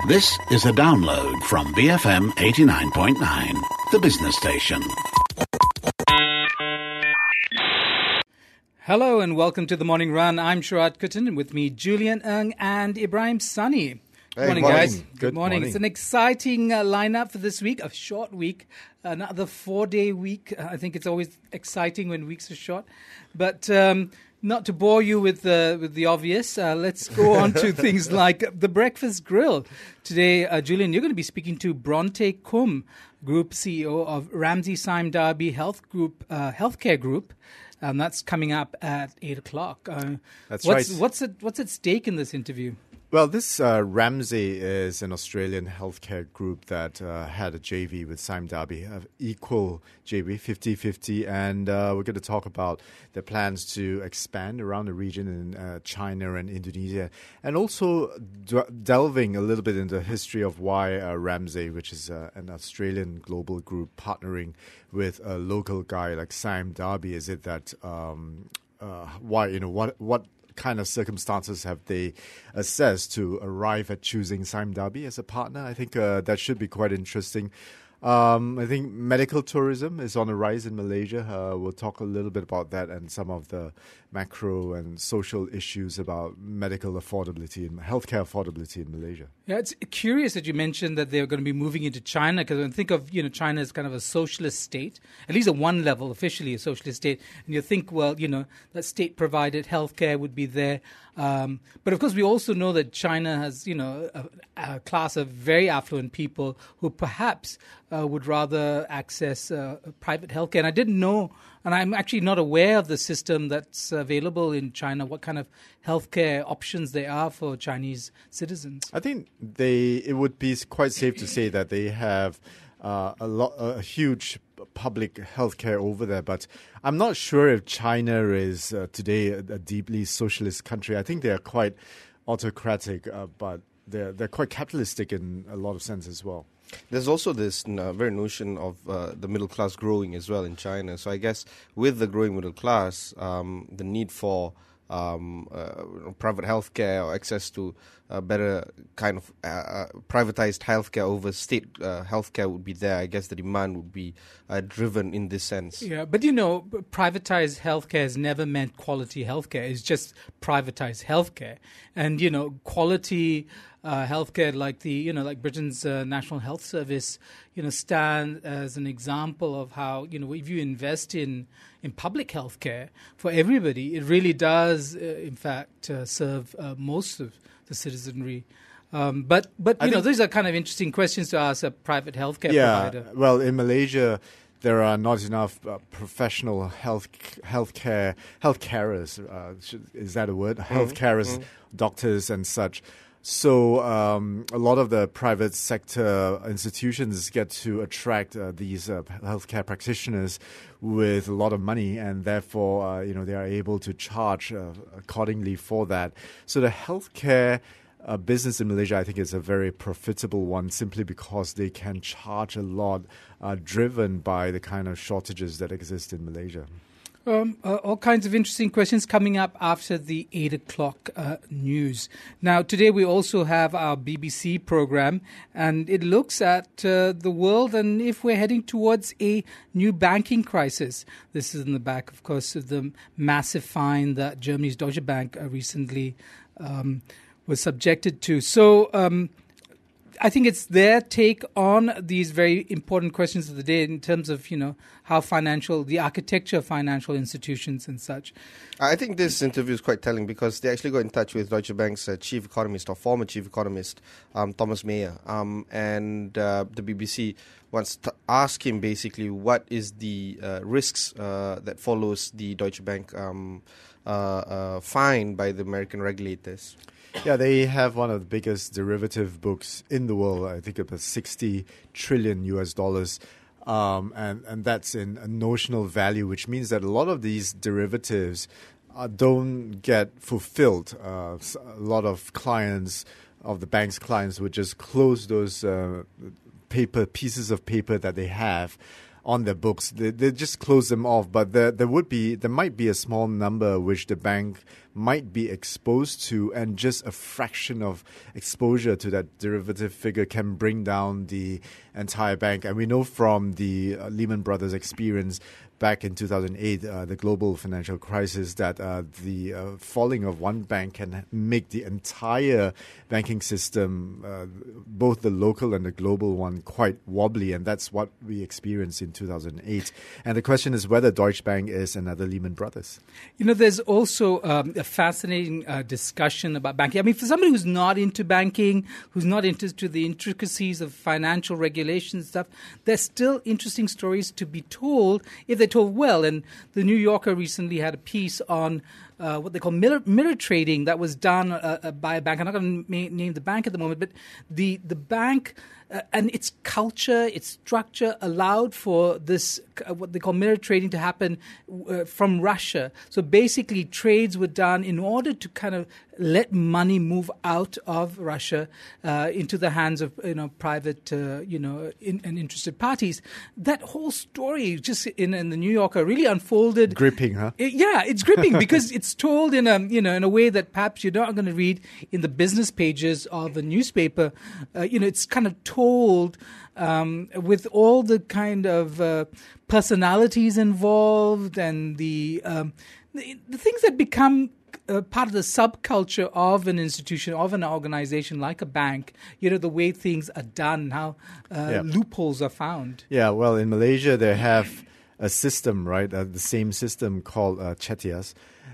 This is a download from BFM 89.9, the business station. Hello and welcome to the Morning Run. I'm Sharad Kuttan, and with me Julian Ng and Ibrahim Sani. Good morning, guys. Good morning. It's an exciting lineup for this week, a short week, another 4-day week. I think it's always exciting when weeks are short. But not to bore you with the obvious, let's go on to things like the Breakfast Grill. Today, Julian, you're going to be speaking to Bronte Kum, Group CEO of Ramsay Sime Darby Healthcare Group. That's coming up at 8 o'clock. That's right. What's at stake in this interview? Well, this Ramsay is an Australian healthcare group that had a JV with Sime Darby, equal JV, 50-50. And we're going to talk about their plans to expand around the region in China and Indonesia. And also delving a little bit into the history of why Ramsay, which is an Australian global group partnering with a local guy like Sime Darby, is it that what kind of circumstances have they assessed to arrive at choosing Sime Darby as a partner? I think that should be quite interesting. I think medical tourism is on the rise in Malaysia. We'll talk a little bit about that and some of the macro and social issues about medical affordability and healthcare affordability in Malaysia. Yeah, it's curious that you mentioned that they're going to be moving into China, because when I think of China as kind of a socialist state, at least at one level, officially a socialist state, and you think, well, that state-provided healthcare would be there. But of course, we also know that China has, a class of very affluent people who perhaps would rather access private healthcare. And I didn't know, and I'm actually not aware of the system that's available in China, what kind of healthcare options there are for Chinese citizens. I think it would be quite safe to say that they have a huge public healthcare over there, but I'm not sure if China is today a deeply socialist country. I think they are quite autocratic, but they're quite capitalistic in a lot of sense as well. There's also this very notion of the middle class growing as well in China. So I guess with the growing middle class, the need for private healthcare or access to better kind of privatized healthcare over state healthcare would be there. I guess the demand would be driven in this sense. Yeah, but privatized healthcare has never meant quality healthcare. It's just privatized healthcare, and quality healthcare like like Britain's National Health Service, stand as an example of how if you invest in public healthcare for everybody, it really does in fact serve most of the citizenry. But these are kind of interesting questions to ask a private healthcare provider. Well, in Malaysia, there are not enough professional healthcarers. Is that a word? Healthcarers, doctors, and such. So a lot of the private sector institutions get to attract these healthcare practitioners with a lot of money, and therefore they are able to charge accordingly for that. So the healthcare business in Malaysia, I think, is a very profitable one, simply because they can charge a lot, driven by the kind of shortages that exist in Malaysia. All kinds of interesting questions coming up after the 8 o'clock news. Now, today we also have our BBC program, and it looks at the world and if we're heading towards a new banking crisis. This is in the back, of course, of the massive fine that Germany's Deutsche Bank recently was subjected to. So I think it's their take on these very important questions of the day in terms of, how the architecture of financial institutions and such. I think this interview is quite telling because they actually got in touch with Deutsche Bank's chief economist or former chief economist, Thomas Mayer. And the BBC wants to ask him basically what is the risks that follows the Deutsche Bank fine by the American regulators. Yeah, they have one of the biggest derivative books in the world. I think about $60 trillion US. And that's in a notional value, which means that a lot of these derivatives don't get fulfilled. A lot of clients, of the bank's clients, would just close those pieces of paper that they have on their books. They just close them off. But there might be a small number which the bank might be exposed to, and just a fraction of exposure to that derivative figure can bring down the entire bank. And we know from the Lehman Brothers experience back in 2008, the global financial crisis, that the falling of one bank can make the entire banking system, both the local and the global one, quite wobbly. And that's what we experienced in 2008. And the question is whether Deutsche Bank is another Lehman Brothers. There's also a fascinating discussion about banking. I mean, for somebody who's not into banking, who's not into the intricacies of financial regulation stuff, there's still interesting stories to be told if they're told well. And the New Yorker recently had a piece on what they call mirror trading that was done by a bank. I'm not going to name the bank at the moment, but the bank and its culture, its structure allowed for this, what they call mirror trading, to happen from Russia. So basically trades were done in order to kind of let money move out of Russia into the hands of private and interested parties. That whole story just in the New Yorker really unfolded. Gripping, huh? It's gripping because it's told in a way that perhaps you're not going to read in the business pages of a newspaper. It's kind of told with all the kind of personalities involved and the things that become part of the subculture of an institution, of an organization like a bank, the way things are done, how loopholes are found. Yeah, well, in Malaysia, they have a system, right? The same system called Chettias.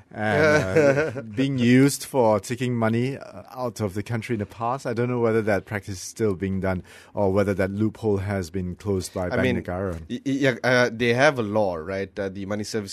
And being used for taking money out of the country in the past. I don't know whether that practice is still being done or whether that loophole has been closed by Bank Negara. They have a law, right? The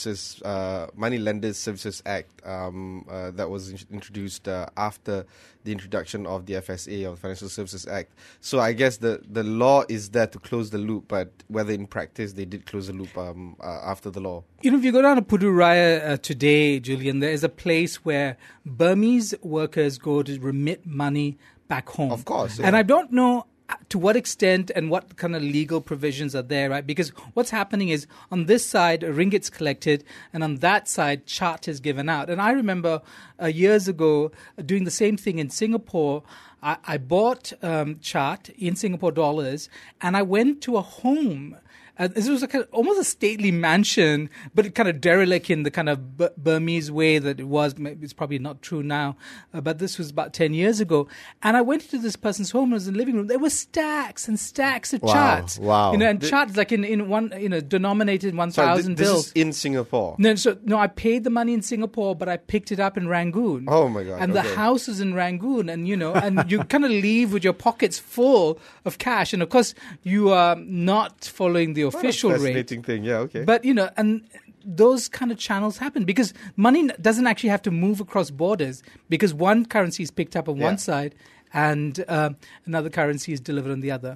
Money Lenders Services Act that was introduced after the introduction of the FSA, of the Financial Services Act. So I guess the law is there to close the loop, but whether in practice they did close the loop after the law. If you go down to Pudu Raya today, Julian, there is a place where Burmese workers go to remit money back home. Of course. Yeah. And I don't know to what extent and what kind of legal provisions are there, right? Because what's happening is on this side, ringgit's collected, and on that side, chart is given out. And I remember years ago doing the same thing in Singapore. I bought chart in Singapore dollars, and I went to a home. This was almost a stately mansion, but it kind of derelict in the kind of Burmese way that it was. It's probably not true now, but this was about 10 years ago. And I went to this person's home. It was in the living room. There were stacks and stacks of charts. Wow! And charts like in one, denominated 1,000 bills. This is in Singapore. No, I paid the money in Singapore, but I picked it up in Rangoon. Oh my God! And the house is in Rangoon, and and you kind of leave with your pockets full of cash, and of course you are not following the official fascinating rate. Thing, yeah, okay. But and those kind of channels happen because money doesn't actually have to move across borders because one currency is picked up on one side and another currency is delivered on the other.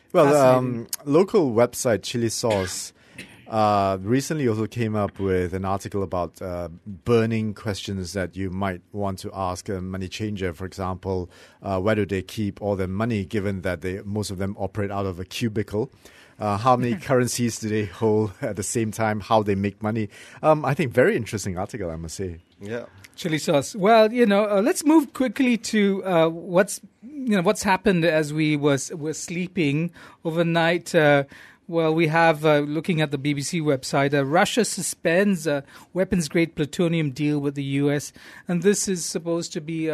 Well, local website Chili Sauce recently also came up with an article about burning questions that you might want to ask a money changer. For example, where do they keep all their money, given that most of them operate out of a cubicle? How many currencies do they hold at the same time? How they make money? I think very interesting article, I must say. Yeah. Chili Sauce. Well, let's move quickly to what's happened as we were sleeping overnight. We have, looking at the BBC website, Russia suspends a weapons-grade plutonium deal with the U.S., and this is supposed to be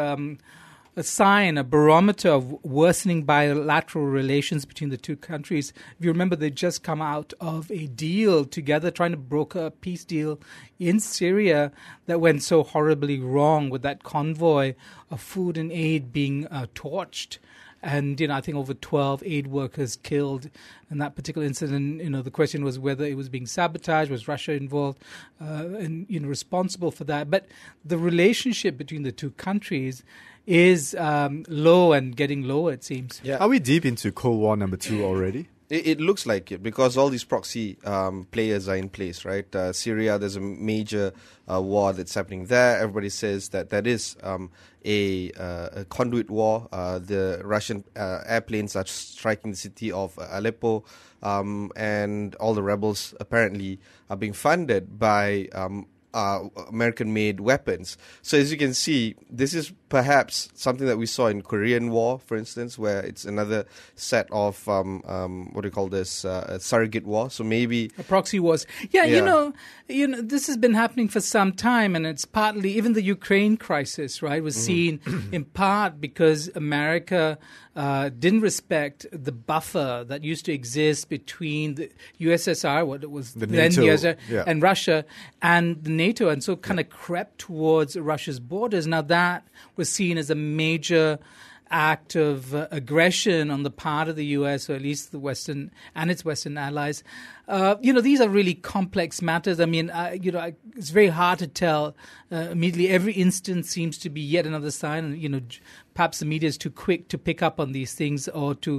a sign, a barometer of worsening bilateral relations between the two countries. If you remember, they just come out of a deal together, trying to broker a peace deal in Syria that went so horribly wrong with that convoy of food and aid being torched. And, I think over 12 aid workers killed in that particular incident. The question was whether it was being sabotaged, was Russia involved, and, responsible for that. But the relationship between the two countries is low and getting lower, it seems. Yeah. Are we deep into Cold War number 2 already? It looks like it because all these proxy players are in place, right? Syria, there's a major war that's happening there. Everybody says that is a conduit war. The Russian airplanes are striking the city of Aleppo, and all the rebels apparently are being funded by American-made weapons. So as you can see, this is perhaps something that we saw in Korean War, for instance, where it's another set of what do you call this, surrogate war. So maybe a proxy wars. Yeah, you know, this has been happening for some time, and it's partly even the Ukraine crisis, right, was seen in part because America didn't respect the buffer that used to exist between the USSR, what it was the then NATO, USSR, yeah. and Russia, and the NATO, and so kind of crept towards Russia's borders. Now that was seen as a major act of aggression on the part of the U.S., or at least the Western and its Western allies. These are really complex matters. I mean, it's very hard to tell immediately. Every instance seems to be yet another sign. Perhaps the media is too quick to pick up on these things or to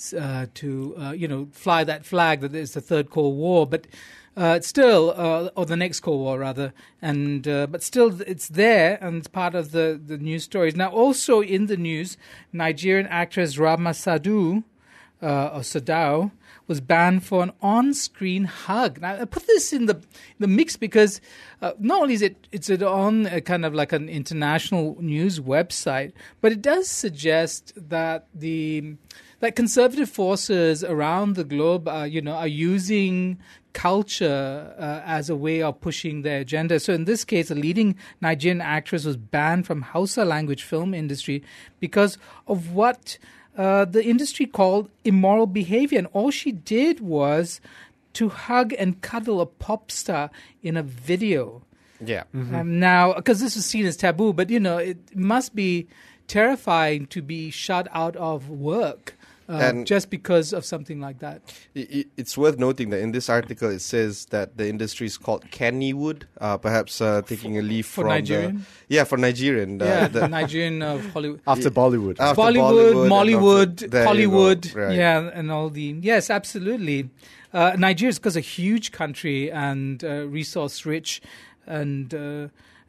fly that flag that there's a third Cold War. But still, or the next Cold War rather, and but still it's there and it's part of the news stories. Now, also in the news, Nigerian actress Rahma Sadau was banned for an on-screen hug. Now, I put this in the mix because not only is it's on a kind of like an international news website, but it does suggest that conservative forces around the globe, are using culture as a way of pushing their agenda. So in this case, a leading Nigerian actress was banned from Hausa language film industry because of what the industry called immoral behavior. And all she did was to hug and cuddle a pop star in a video. Yeah. Now, because this was seen as taboo, but, it must be terrifying to be shut out of work. Just because of something like that. It's worth noting that in this article it says that the industry is called Kennywood, perhaps taking a leaf for from Nigerian? for Nigerian. The Nigerian of Hollywood. After Bollywood. Bollywood, Mollywood, Hollywood. Right. Yeah, and all the... Yes, absolutely. Nigeria is because a huge country and resource-rich, and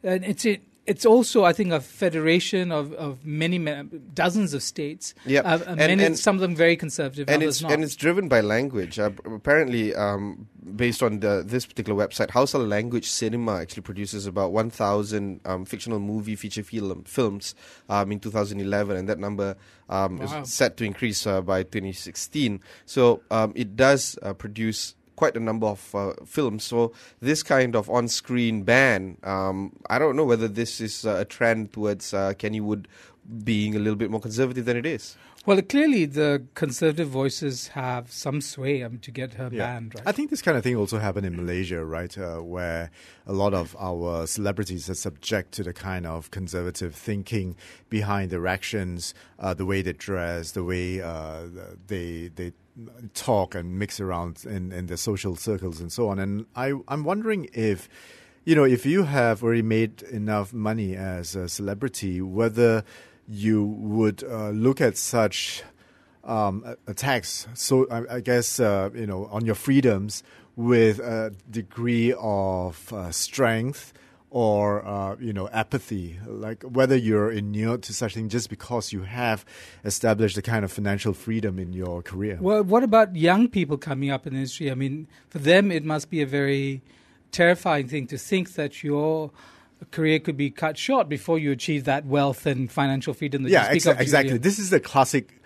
it's also, I think, a federation of many dozens of states. Yeah, some of them very conservative, and others not. And it's driven by language. Apparently, based on this particular website, Hausa Language Cinema actually produces about 1,000 fictional movie feature films in 2011, and that number is set to increase by 2016. So it does produce quite a number of films. So this kind of on-screen ban, I don't know whether this is a trend towards Kennywood being a little bit more conservative than it is. Well, clearly the conservative voices have some sway to get her banned, right? I think this kind of thing also happened in Malaysia, right, where a lot of our celebrities are subject to the kind of conservative thinking behind their actions, the way they dress, the way they talk and mix around in the social circles and so on. And I'm wondering if you have already made enough money as a celebrity, whether you would look at such attacks, so I guess, on your freedoms with a degree of strength or apathy, like whether you're inured to such thing just because you have established a kind of financial freedom in your career. Well, what about young people coming up in the industry? I mean, for them, it must be a very terrifying thing to think that your career could be cut short before you achieve that wealth and financial freedom that you speak of. Exactly. This is the classic,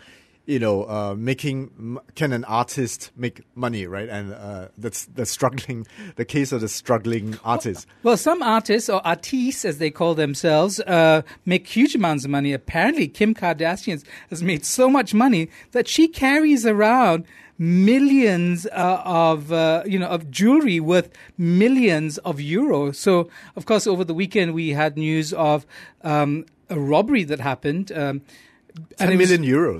can an artist make money, right? And that's the case of the struggling artist. Well, some artists, or artistes as they call themselves, make huge amounts of money. Apparently, Kim Kardashian has made so much money that she carries around millions of jewelry worth millions of euros. So, of course, over the weekend we had news of a robbery that happened. 10 million euros.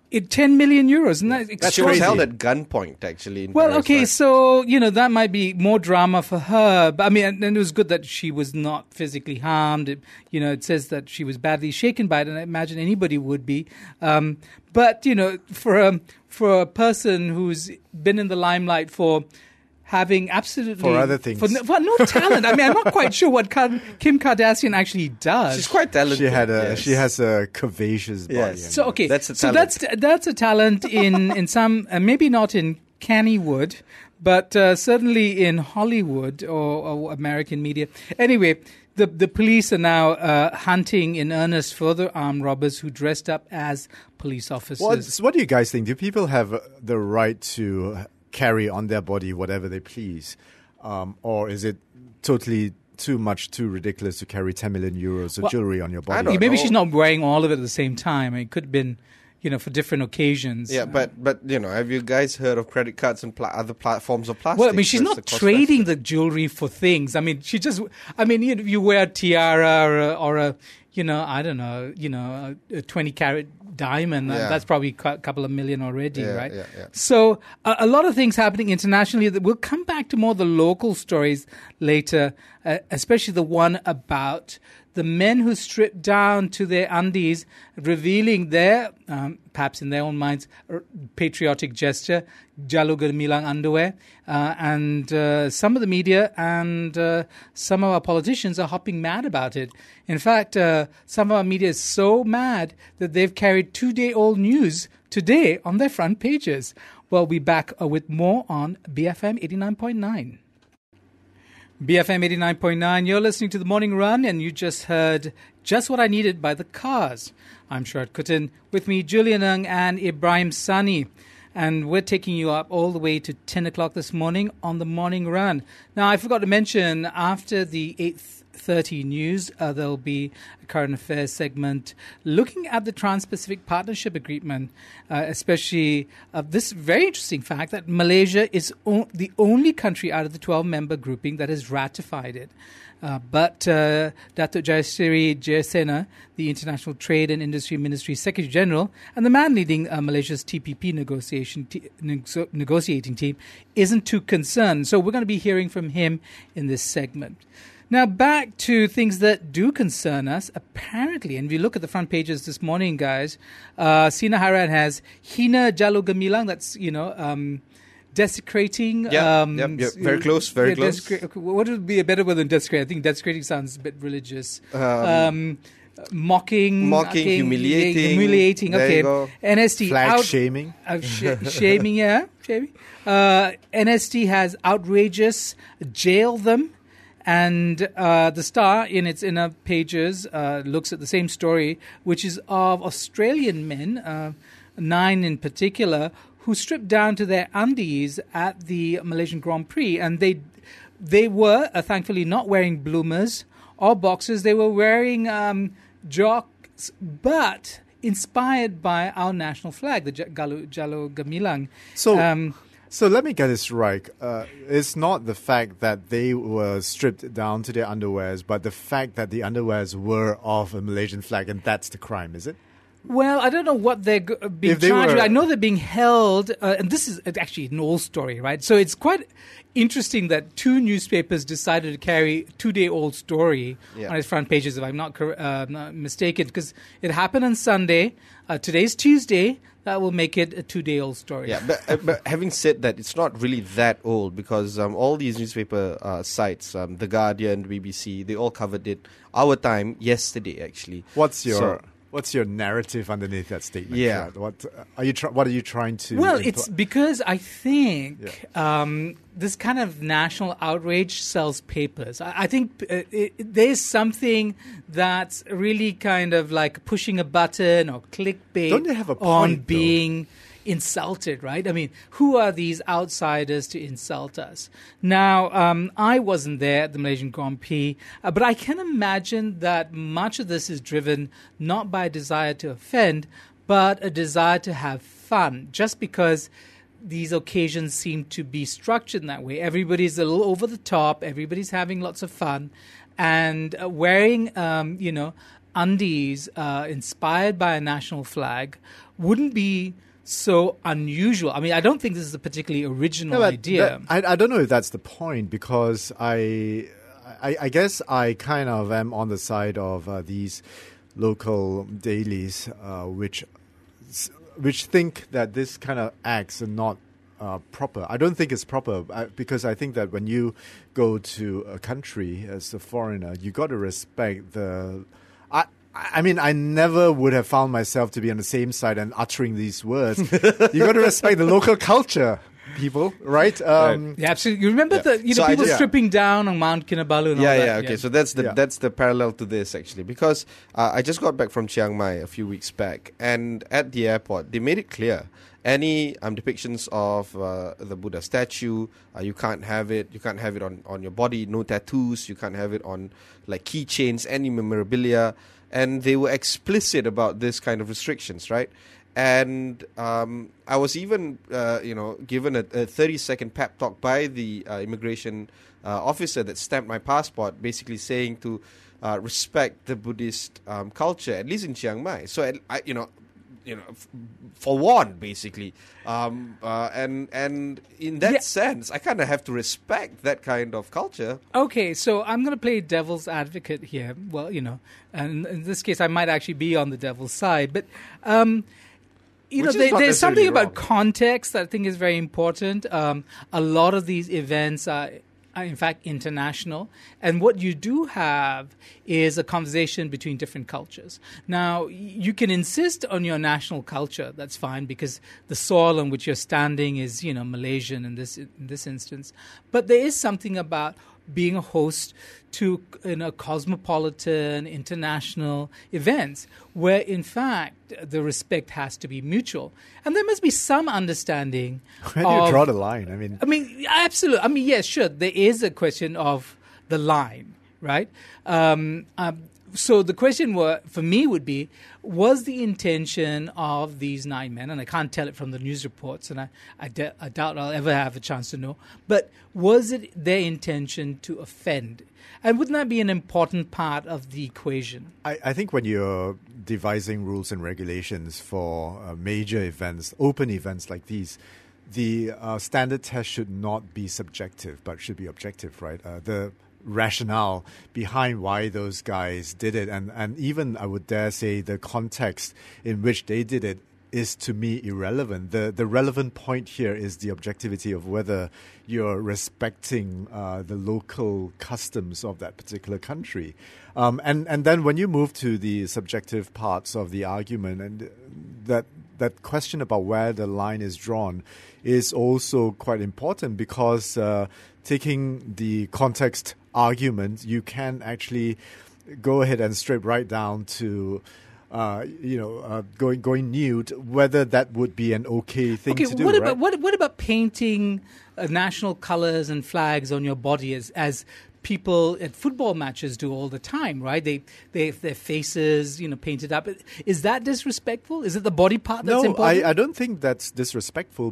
10 million euros. Isn't that She was extraordinary? held at gunpoint, actually. In Well, Paris, okay, right? so, that might be more drama for her. But, I mean, and it was good that she was not physically harmed. It says that she was badly shaken by it, and I imagine anybody would be. But, for a person who's been in the limelight for having absolutely... For other things. For no talent. I mean, I'm not quite sure what Kim Kardashian actually does. She's quite talented. She has a curvaceous body. Yes. So okay, That's a so talent. that's a talent in some maybe not in Kennywood, but certainly in Hollywood or American media. Anyway, the police are now hunting in earnest further armed robbers who dressed up as police officers. What do you guys think? Do people have the right to carry on their body whatever they please? Or is it totally too ridiculous to carry 10 million euros of jewelry on your body? I don't Maybe know. she's not wearing all of it at the same time. It could have been, for different occasions. Yeah, but have you guys heard of credit cards and other forms of plastic? Well, I mean, she's That's not the cost trading factor. the jewelry for things. I mean, you wear a tiara or a I don't know, a 20-carat diamond. Yeah. That's probably a couple of million already, Yeah, right? yeah, yeah. So a lot of things happening internationally. We'll come back to more of the local stories later, especially the one about the men who stripped down to their undies, revealing their, perhaps in their own minds, patriotic gesture, Jalur Gemilang underwear. And some of the media and some of our politicians are hopping mad about it. In fact, some of our media is so mad that they've carried 2-day-old news today on their front pages. We'll be back with more on BFM 89.9. BFM 89.9, you're listening to The Morning Run, and you just heard Just What I Needed by The Cars. I'm Sharad Kutin, with me Julian Ng and Ibrahim Sani. And we're taking you up all the way to 10 o'clock this morning on The Morning Run. Now, I forgot to mention, after the 8:30 news, there'll be a current affairs segment looking at the Trans-Pacific Partnership Agreement, especially this very interesting fact that Malaysia is the only country out of the 12-member grouping that has ratified it. But Datuk Jayasiri Jayasena, the International Trade and Industry Ministry Secretary General, and the man leading Malaysia's TPP negotiating team, isn't too concerned. So we're going to be hearing from him in this segment. Now, back to things that do concern us, apparently, and if you look at the front pages this morning, guys, Sina Hairan has Hina Jalur Gemilang, that's, desecrating. Yep. Very close, very close. What would be a better word than desecrating? I think desecrating sounds a bit religious. Mocking, humiliating. There Okay, you go. NST Flag shaming. Shaming, yeah, shaming. NST has outrageous, jail them. And the Star, in its inner pages, looks at the same story, which is of Australian men, 9 in particular, who stripped down to their undies at the Malaysian Grand Prix. And they were, thankfully, not wearing bloomers or boxers. They were wearing jocks, but inspired by our national flag, the Jalur Gemilang. So let me get this right. It's not the fact that they were stripped down to their underwears, but the fact that the underwears were of a Malaysian flag, and that's the crime, is it? Well, I don't know what they're being charged with. I know they're being held, and this is actually an old story, right? So it's quite interesting that 2 newspapers decided to carry a 2-day-old story on its front pages, if I'm not mistaken, because it happened on Sunday. Today's Tuesday. That will make it a 2-day-old story. Yeah, but having said that, it's not really that old because all these newspaper sites, The Guardian, BBC, they all covered it our time yesterday, actually. What's your narrative underneath that statement? Yeah. What are you trying to? Well, it's because I think this kind of national outrage sells papers. I think there's something that's really kind of like pushing a button or clickbait. Don't they have a point, on being insulted, right? I mean, who are these outsiders to insult us? Now, I wasn't there at the Malaysian Grand Prix, but I can imagine that much of this is driven not by a desire to offend, but a desire to have fun, just because these occasions seem to be structured in that way. Everybody's a little over the top, everybody's having lots of fun, and wearing, undies inspired by a national flag wouldn't be so unusual. I mean, I don't think this is a particularly original idea. I don't know if that's the point, because I guess I kind of am on the side of these local dailies, which think that this kind of acts are not proper. I don't think it's proper, because I think that when you go to a country as a foreigner, you got to respect the. I mean, I never would have found myself to be on the same side and uttering these words. You got to respect the local culture, people, right? Yeah, absolutely. You remember people stripping down on Mount Kinabalu and all that? Okay, so that's the parallel to this, actually, because I just got back from Chiang Mai a few weeks back, and at the airport, they made it clear. Any depictions of the Buddha statue, you can't have it. You can't have it on your body. No tattoos. You can't have it on like keychains, any memorabilia. And they were explicit about this kind of restrictions, right? And I was even, given a 30-second pep talk by the immigration officer that stamped my passport, basically saying to respect the Buddhist culture, at least in Chiang Mai. So, forewarned, basically. And in that sense, I kind of have to respect that kind of culture. Okay, so I'm going to play devil's advocate here. Well, and in this case, I might actually be on the devil's side. But, there's something about context that I think is very important. A lot of these events are in fact international, and what you do have is a conversation between different cultures. Now, you can insist on your national culture, that's fine, because the soil on which you're standing is, Malaysian in this instance. But there is something about being a host to cosmopolitan, international events where, in fact, the respect has to be mutual. And there must be some understanding. Where do you draw the line? I mean, absolutely. Yes, sure. There is a question of the line, right? So the question for me would be, was the intention of these 9 men, and I can't tell it from the news reports, and I doubt I'll ever have a chance to know, but was it their intention to offend? And wouldn't that be an important part of the equation? I think when you're devising rules and regulations for major events, open events like these, the standard test should not be subjective, but should be objective, right? The rationale behind why those guys did it, and even I would dare say the context in which they did it is to me irrelevant. The relevant point here is the objectivity of whether you're respecting the local customs of that particular country. And then when you move to the subjective parts of the argument, and that question about where the line is drawn is also quite important, because taking the context argument, you can actually go ahead and strip right down to going nude, whether that would be an okay thing to do. What about painting national colors and flags on your body as people at football matches do all the time, right? They have their faces, painted up. Is that disrespectful? Is it the body part that's important? No, I don't think that's disrespectful,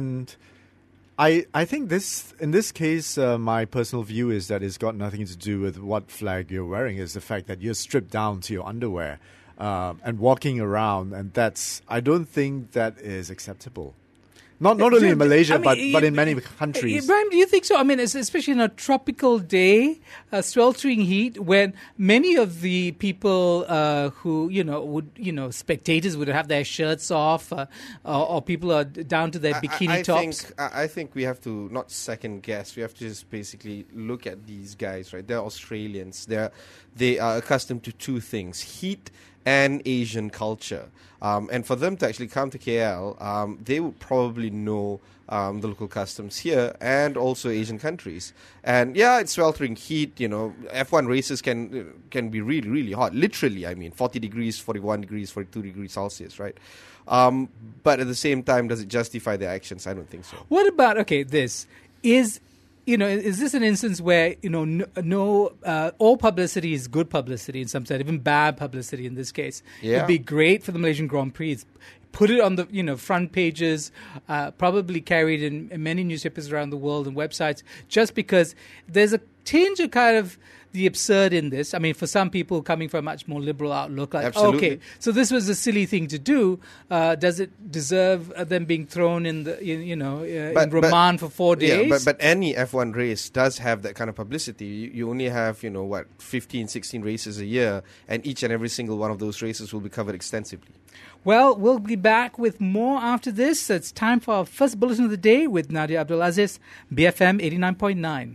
I think in this case, my personal view is that it's got nothing to do with what flag you're wearing. It's the fact that you're stripped down to your underwear and walking around, and I don't think that is acceptable. Not only in Malaysia, but in many countries. Ibrahim, do you think so? I mean, especially in a tropical day, sweltering heat, when many of the people spectators would have their shirts off, or people are down to their bikini tops. I think we have to not second guess. We have to just basically look at these guys, right? They're Australians. They are accustomed to two things: heat and Asian culture. And for them to actually come to KL, they would probably know the local customs here and also Asian countries. And it's sweltering heat. F1 races can be really, really hot. Literally, 40 degrees, 41 degrees, 42 degrees Celsius, right? But at the same time, does it justify their actions? I don't think so. What about, this is... is this an instance where, all publicity is good publicity in some sense, even bad publicity in this case? Yeah. It'd be great for the Malaysian Grand Prix. Put it on the, front pages, probably carried in many newspapers around the world and websites, just because there's a tinge of kind of the absurd in this? I mean, for some people coming from a much more liberal outlook, like, Absolutely. okay, so this was a silly thing to do. Does it deserve them being thrown in in remand for 4 days? Yeah, but any F1 race does have that kind of publicity. You only have, 15, 16 races a year, and each and every single one of those races will be covered extensively. Well, we'll be back with more after this. It's time for our first bulletin of the day with Nadia Abdulaziz, BFM 89.9.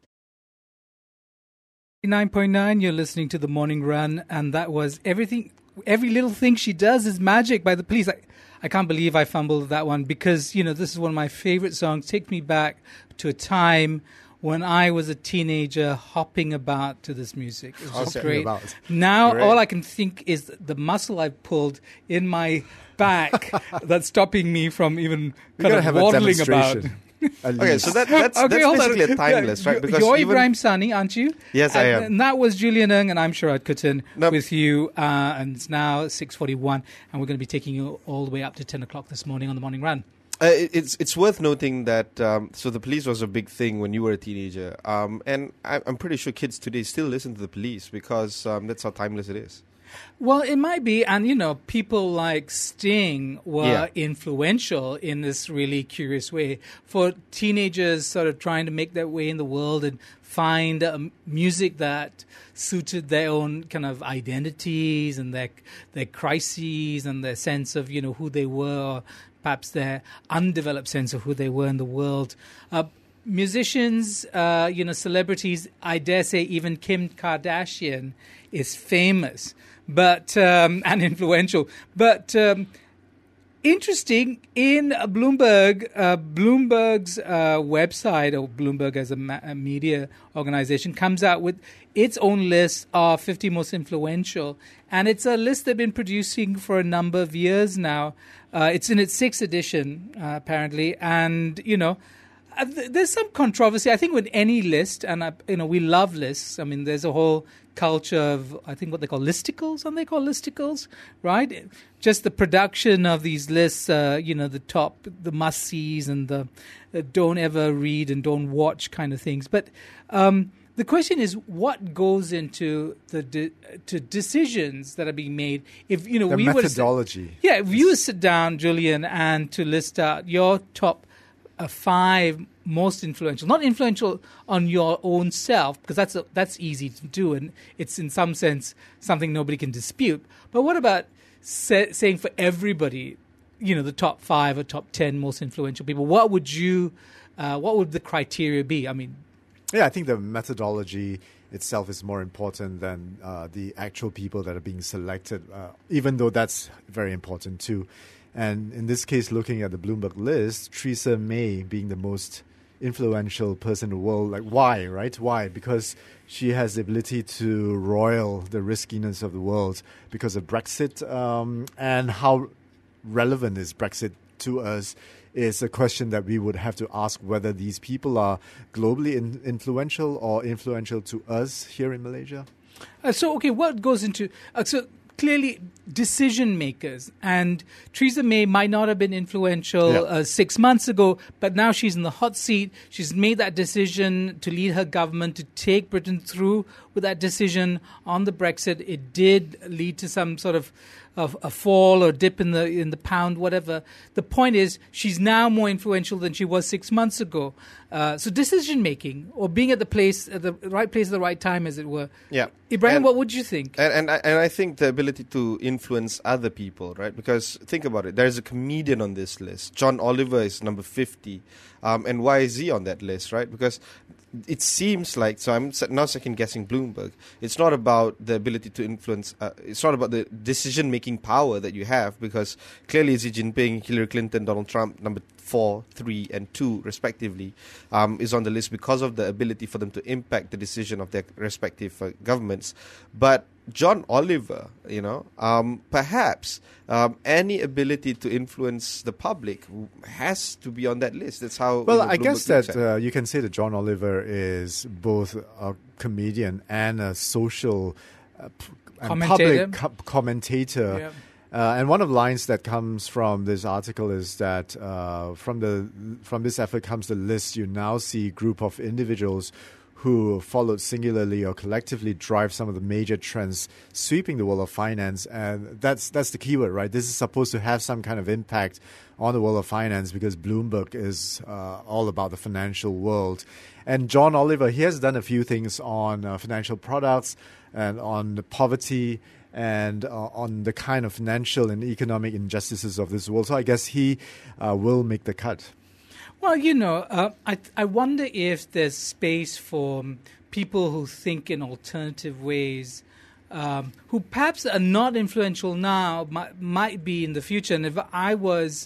89.9, you're listening to The Morning Run, and that was Every Little Thing She Does Is Magic by The Police. I can't believe I fumbled that one because, this is one of my favorite songs. Take me back to a time when I was a teenager hopping about to this music. It was just great. Now, Great. all I can think is the muscle I've pulled in my back that's stopping me from even kind of waddling about. Okay, so that's hold basically on. a timeless, right? Because you're even- Ibrahim Sani, aren't you? Yes, I am. And that was Julian Ng, and I'm Sharad Kuttan No. with you. And it's now 6:41, and we're going to be taking you all the way up to 10 o'clock this morning on the Morning Run. It's worth noting that so the Police was a big thing when you were a teenager, and I'm pretty sure kids today still listen to the Police because that's how timeless it is. Well, it might be, and people like Sting were influential in this really curious way for teenagers sort of trying to make their way in the world and find music that suited their own kind of identities and their crises and their sense of who they were, or perhaps their undeveloped sense of who they were in the world. Musicians, celebrities, I dare say even Kim Kardashian is famous but and influential. But interesting, in Bloomberg's website, or Bloomberg as a media organization, comes out with its own list of 50 most influential. And it's a list they've been producing for a number of years now. It's in its 6th edition, apparently. And, there's some controversy, I think, with any list. And, we love lists. I mean, there's a whole culture of, I think, what they call listicles. Aren't they called listicles? Right? Just the production of these lists, the top, the must-sees and the don't ever read and don't watch kind of things. But the question is, what goes into to decisions that are being made? If The methodology. If you sit down, Julian, and to list out your top 5 most influential, not influential on your own self, because that's easy to do, and it's in some sense something nobody can dispute. But what about saying for everybody, the top 5 or top 10 most influential people? What would the criteria be? I mean, Yeah, I think the methodology itself is more important than the actual people that are being selected, even though that's very important too. And in this case, looking at the Bloomberg list, Theresa May being the most influential person in the world. Like, why, right? Why? Because she has the ability to roil the riskiness of the world because of Brexit. And how relevant is Brexit to us is a question that we would have to ask, whether these people are globally influential or influential to us here in Malaysia. What goes into... clearly, decision makers, and Theresa May might not have been influential 6 months ago, but now she's in the hot seat. She's made that decision to lead her government, to take Britain through with that decision on the Brexit. It did lead to some sort of a fall or dip in the pound, whatever. The point is, she's now more influential than she was 6 months ago. So decision making, or being at the right place at the right time, as it were. Yeah. Ibrahim, what would you think? And I think the ability to influence other people, right? Because think about it. There's a comedian on this list. John Oliver is number 50. And why is he on that list, right? Because it seems like, so I'm now second guessing Bloomberg, it's not about the ability to influence, it's not about the decision-making power that you have, because clearly Xi Jinping, Hillary Clinton, Donald Trump, number 4, 3, and 2, respectively, is on the list because of the ability for them to impact the decision of their respective governments. But John Oliver, perhaps any ability to influence the public has to be on that list. That's how. Well, I guess that you can say that John Oliver is both a comedian and a social and public commentator. Yeah. And one of the lines that comes from this article is that from this effort comes the list. You now see a group of individuals who followed singularly or collectively drive some of the major trends sweeping the world of finance. And that's the keyword, right? This is supposed to have some kind of impact on the world of finance because Bloomberg is all about the financial world. And John Oliver, he has done a few things on financial products and on poverty and on the kind of financial and economic injustices of this world. So I guess he will make the cut. Well, I wonder if there's space for people who think in alternative ways, who perhaps are not influential now, might be in the future. And if I was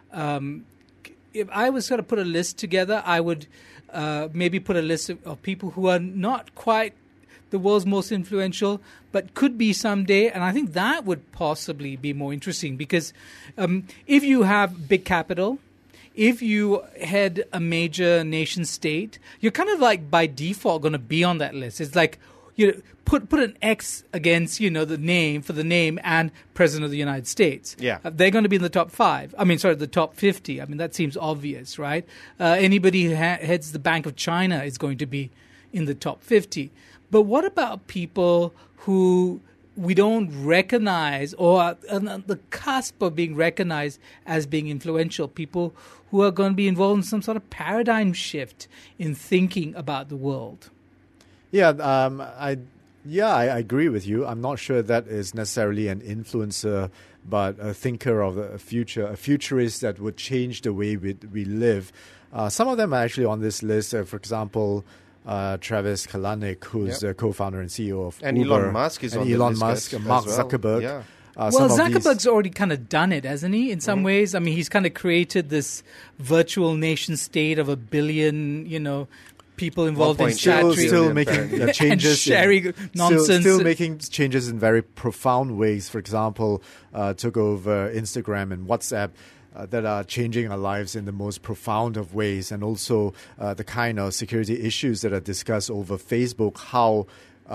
sort of put a list together, I would maybe put a list of people who are not quite the world's most influential, but could be someday. And I think that would possibly be more interesting because if you have big capital, if you head a major nation state, you're kind of like by default going to be on that list. It's like put an X against the name for the name and President of the United States. Yeah, they're going to be in the top 5. The top 50. I mean, that seems obvious, right? Anybody who heads the Bank of China is going to be in the top 50. But what about people who we don't recognize or are on the cusp of being recognized as being influential, people who are going to be involved in some sort of paradigm shift in thinking about the world? Yeah, I agree with you. I'm not sure that is necessarily an influencer, but a thinker of the future, a futurist that would change the way we live. Some of them are actually on this list. For example, Travis Kalanick, who's the co-founder and CEO of and Uber. Elon Musk is and on Elon the Musk, list and Mark as well. Zuckerberg. Yeah. Zuckerberg's already kind of done it, hasn't he? In some ways, I mean, he's kind of created this virtual nation state of 1 billion, people involved in chat. Still making changes, and sharing nonsense. Still making changes in very profound ways. For example, took over Instagram and WhatsApp. That are changing our lives in the most profound of ways, and also the kind of security issues that are discussed over Facebook, how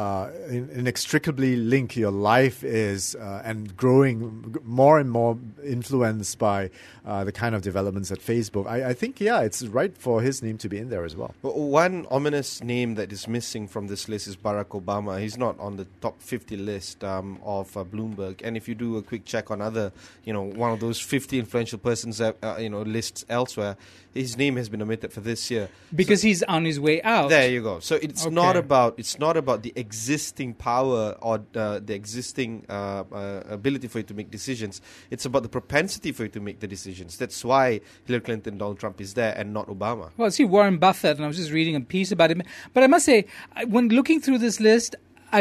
inextricably linked your life is and growing more and more influenced by the kind of developments at Facebook. I think, it's right for his name to be in there as well. One ominous name that is missing from this list is Barack Obama. He's not on the top 50 list of Bloomberg. And if you do a quick check on other, one of those 50 influential persons, lists elsewhere, his name has been omitted for this year because he's on his way out. There you go. So it's not about the existing power or the existing ability for you to make decisions. It's about the propensity for you to make the decisions. That's why Hillary Clinton, Donald Trump is there and not Obama. Well, see, Warren Buffett, and I was just reading a piece about him. But I must say, when looking through this list,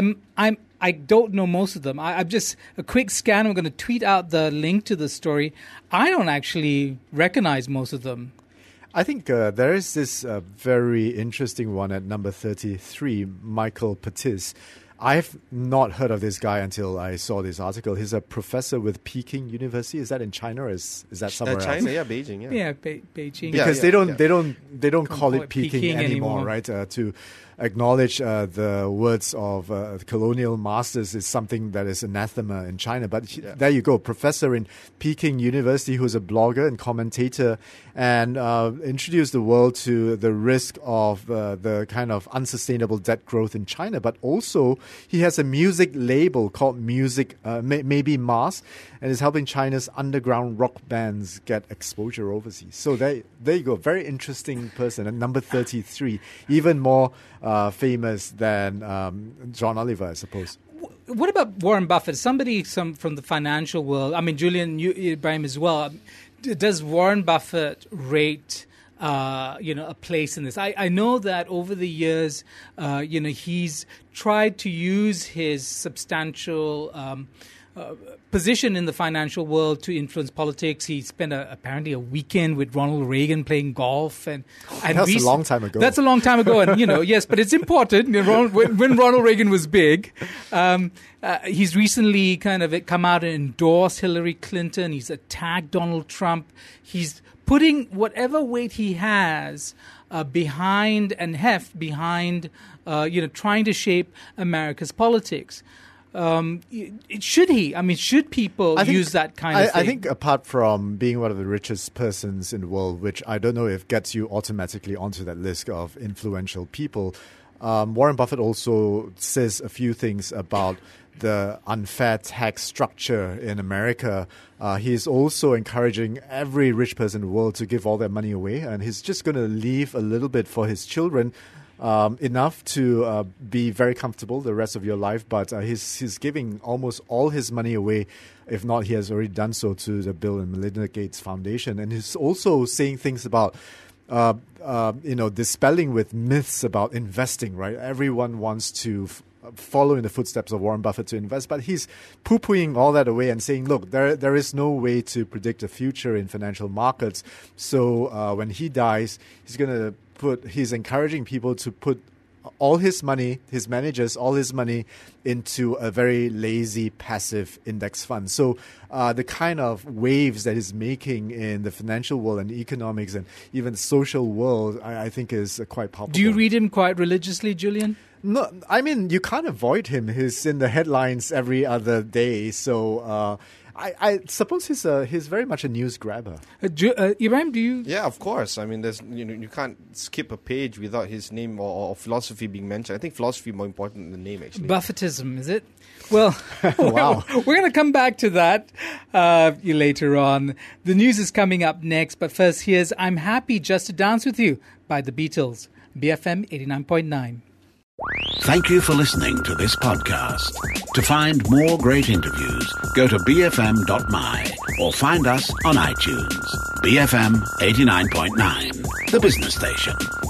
I don't know most of them. I'm just a quick scan. I'm going to tweet out the link to the story. I don't actually recognize most of them. I think there is this very interesting one at number 33, Michael Patis. I've not heard of this guy until I saw this article. He's a professor with Peking University. Is that in China or is that somewhere China, else? yeah, Beijing, yeah. Yeah, Beijing. Because they don't call it Peking anymore, right? To acknowledge the words of colonial masters is something that is anathema in China. But there you go, professor in Peking University who's a blogger and commentator and introduced the world to the risk of the kind of unsustainable debt growth in China. But also he has a music label called Music, maybe Mars, and is helping China's underground rock bands get exposure overseas. So there you go, very interesting person. And number 33, even more famous than John Oliver, I suppose. What about Warren Buffett? Somebody from the financial world. I mean, Julian Ibrahim as well. Does Warren Buffett rate a place in this? I know that over the years, he's tried to use his substantial position in the financial world to influence politics. He spent apparently a weekend with Ronald Reagan playing golf, and that's a long time ago. That's a long time ago, and yes, but it's important. When Ronald Reagan was big, he's recently kind of come out and endorsed Hillary Clinton. He's attacked Donald Trump. He's putting whatever weight he has behind and heft behind, trying to shape America's politics. Should he? I mean, should people use that kind of thing? I think apart from being one of the richest persons in the world, which I don't know if gets you automatically onto that list of influential people, Warren Buffett also says a few things about the unfair tax structure in America. He's also encouraging every rich person in the world to give all their money away, and he's just going to leave a little bit for his children, enough to be very comfortable the rest of your life. But he's giving almost all his money away, if not he has already done so, to the Bill and Melinda Gates Foundation. And he's also saying things about dispelling with myths about investing, right? Everyone wants to follow in the footsteps of Warren Buffett to invest, but he's poo-pooing all that away and saying, look, there is no way to predict the future in financial markets. So when he dies, he's encouraging people to put all his money, his managers, all his money into a very lazy, passive index fund. So the kind of waves that he's making in the financial world and economics and even the social world, I think is quite palpable. Do you read him quite religiously, Julian? No, I mean, you can't avoid him. He's in the headlines every other day. So I suppose he's very much a news grabber. Ibrahim, do you? Yeah, of course. I mean, you can't skip a page without his name or philosophy being mentioned. I think philosophy more important than the name, actually. Buffettism, is it? Well, wow. We're going to come back to that later on. The news is coming up next, but first here's "I'm Happy Just to Dance With You" by The Beatles, BFM 89.9. Thank you for listening to this podcast. To find more great interviews, go to bfm.my or find us on iTunes. BFM 89.9, the business station.